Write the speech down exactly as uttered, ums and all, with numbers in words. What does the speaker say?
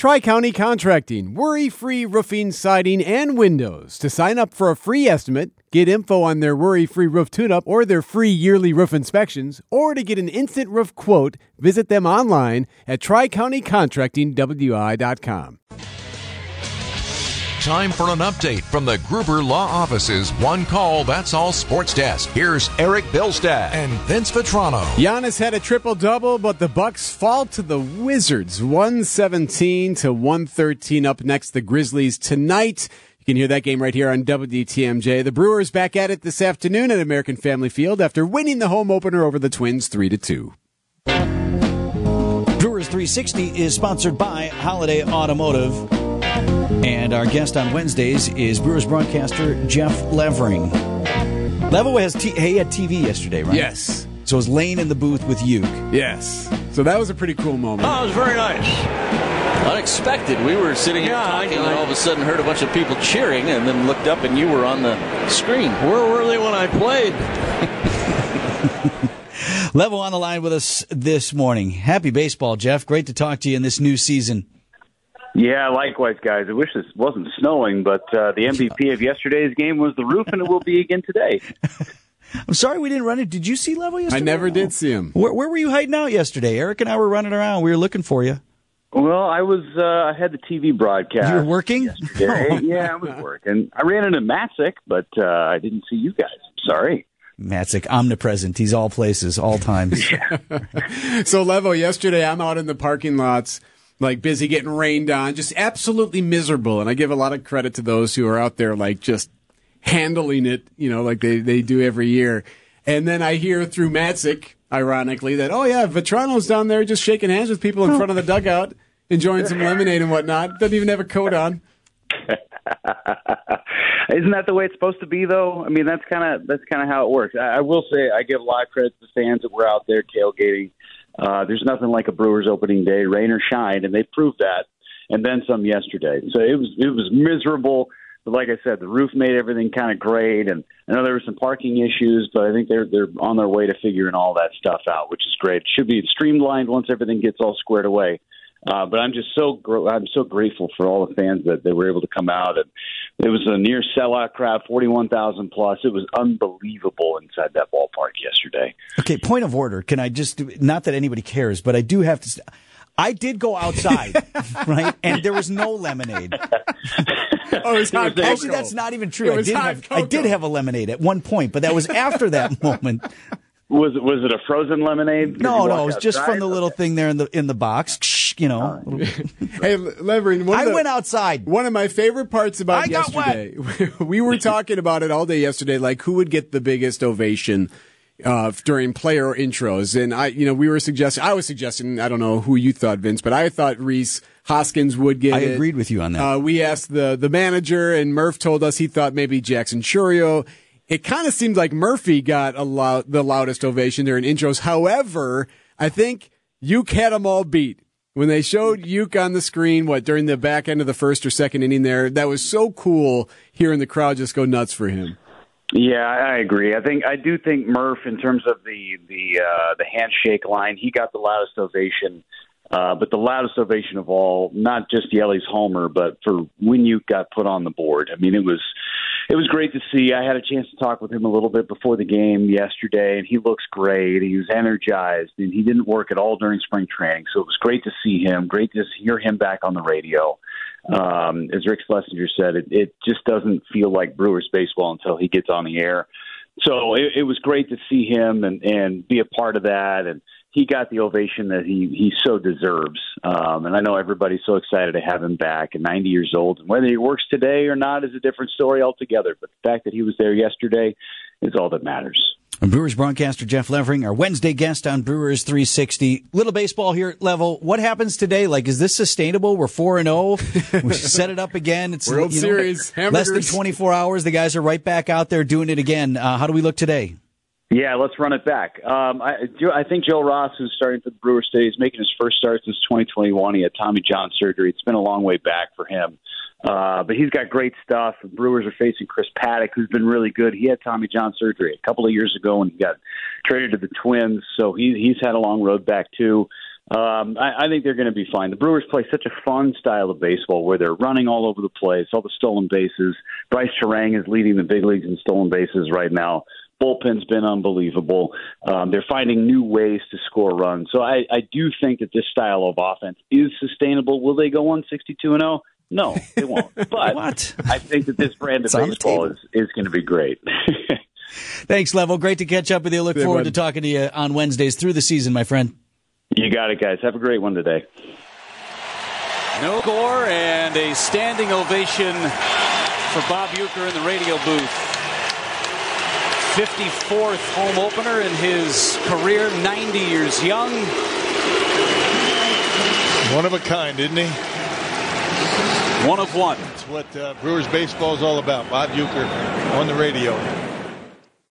Tri-County Contracting, worry-free roofing, siding, and windows. To sign up for a free estimate, get info on their worry-free roof tune-up or their free yearly roof inspections, or to get an instant roof quote, visit them online at tri county contracting w i dot com. Time for an update from the Gruber Law Office's One Call, That's All Sports Desk. Here's Eric Bilstad and Vince Vitrano. Giannis had a triple-double, but the Bucks fall to the Wizards, one seventeen to one thirteen. Up next, the Grizzlies tonight. You can hear that game right here on W T M J. The Brewers back at it this afternoon at American Family Field after winning the home opener over the Twins three to two. Brewers three sixty is sponsored by Holiday Automotive. And our guest on Wednesdays is Brewers broadcaster Jeff Levering. Levo has t- he had T V yesterday, right? Yes. So it was Lane in the booth with Uke. Yes. So that was a pretty cool moment. Oh, it was very nice. Unexpected. We were sitting here yeah, talking I, I, and all of a sudden heard a bunch of people cheering and then looked up and you were on the screen. Where were they when I played? Levo on the line with us this morning. Happy baseball, Jeff. Great to talk to you in this new season. Yeah, likewise, guys. I wish this wasn't snowing, but uh, the M V P of yesterday's game was the roof, and it will be again today. I'm sorry we didn't run it. Did you see Levo yesterday? I never no. did see him. Where, where were you hiding out yesterday? Eric and I were running around. We were looking for you. Well, I was. Uh, I had the T V broadcast. You were working? Yesterday. Yeah, I was working. I ran into Matzik, but uh, I didn't see you guys. Sorry. Matzik, omnipresent. He's all places, all times. So, Levo, yesterday I'm out in the parking lots, like busy getting rained on, just absolutely miserable. And I give a lot of credit to those who are out there, like just handling it, you know, like they, they do every year. And then I hear through Matzik, ironically, that, oh, yeah, Vitrano's down there just shaking hands with people in front of the dugout, enjoying some lemonade and whatnot. Doesn't even have a coat on. Isn't that the way it's supposed to be, though? I mean, that's kind of that's kind of how it works. I, I will say I give a lot of credit to the fans that were out there tailgating. Uh, there's nothing like a Brewers opening day, rain or shine, and they proved that, and then some yesterday. So it was it was miserable. But like I said, the roof made everything kind of great, and I know there were some parking issues, but I think they're they're on their way to figuring all that stuff out, which is great. It should be streamlined once everything gets all squared away. Uh, but I'm just so gr- I'm so grateful for all the fans that they were able to come out. And it was a near sellout crowd, forty-one thousand plus. It was unbelievable inside that ballpark yesterday. Okay, point of order. Can I just do, not that anybody cares, but I do have to. St- I did go outside, right? And there was no lemonade. Oh, it was hot cocoa. Actually, that's not even true. It I was did hot have cocoa. I did have a lemonade at one point, but that was after that moment. Was it was it a frozen lemonade? No, no, it was just outside? from the little Okay. thing there in the in the box. You know. Hey, Levering, one I of the, went outside. One of my favorite parts about I got yesterday, we were talking about it all day yesterday, like who would get the biggest ovation uh, during player intros. And I, you know, we were suggesting, I was suggesting, I don't know who you thought, Vince, but I thought Reese Hoskins would get I it. agreed with you on that. Uh, we asked the, the manager, and Murph told us he thought maybe Jackson Churio. It kind of seemed like Murphy got a loud, the loudest ovation during intros. However, I think Uke had them all beat. When they showed Uke on the screen, what, during the back end of the first or second inning there, that was so cool hearing the crowd just go nuts for him. Yeah, I agree. I think I do think Murph, in terms of the the uh, the handshake line, he got the loudest ovation. Uh, but the loudest ovation of all, not just Yelly's homer, but for when Uke got put on the board. I mean, it was it was great to see. I had a chance to talk with him a little bit before the game yesterday, and he looks great. He was energized, and he didn't work at all during spring training. So it was great to see him, great to hear him back on the radio. Um, as Rick Schlesinger said, it, it just doesn't feel like Brewers baseball until he gets on the air. So it, it was great to see him and, and be a part of that, and he got the ovation that he, he so deserves. Um, and I know everybody's so excited to have him back at ninety years old. And whether he works today or not is a different story altogether. But the fact that he was there yesterday is all that matters. And Brewers broadcaster Jeff Levering, our Wednesday guest on Brewers three sixty. Little baseball here at Level. What happens today? Like, is this sustainable? We're four and oh. We set it up again. It's World you know, Series, less than hamburgers. twenty-four hours. The guys are right back out there doing it again. Uh, how do we look today? Yeah, let's run it back. Um, I, I think Joe Ross, who's starting for the Brewers today, is making his first start since twenty twenty-one. He had Tommy John surgery. It's been a long way back for him. Uh, but he's got great stuff. The Brewers are facing Chris Paddock, who's been really good. He had Tommy John surgery a couple of years ago when he got traded to the Twins, so he, he's had a long road back too. Um, I, I think they're going to be fine. The Brewers play such a fun style of baseball where they're running all over the place, all the stolen bases. Bryce Terang is leading the big leagues in stolen bases right now. Bullpen's been unbelievable. Um, they're finding new ways to score runs. So I, I do think that this style of offense is sustainable. Will they go one sixty-two and oh? No, they won't. But What? I think that this brand of It's on the baseball table. is, is going to be great. Thanks, Level. Great to catch up with you. Look Yeah, forward bud. to talking to you on Wednesdays through the season, my friend. You got it, guys. Have a great one today. No score and a standing ovation for Bob Uecker in the radio booth. fifty-fourth home opener in his career, ninety years young. One of a kind, isn't he? One of one. That's what uh, Brewers baseball is all about. Bob Uecker on the radio.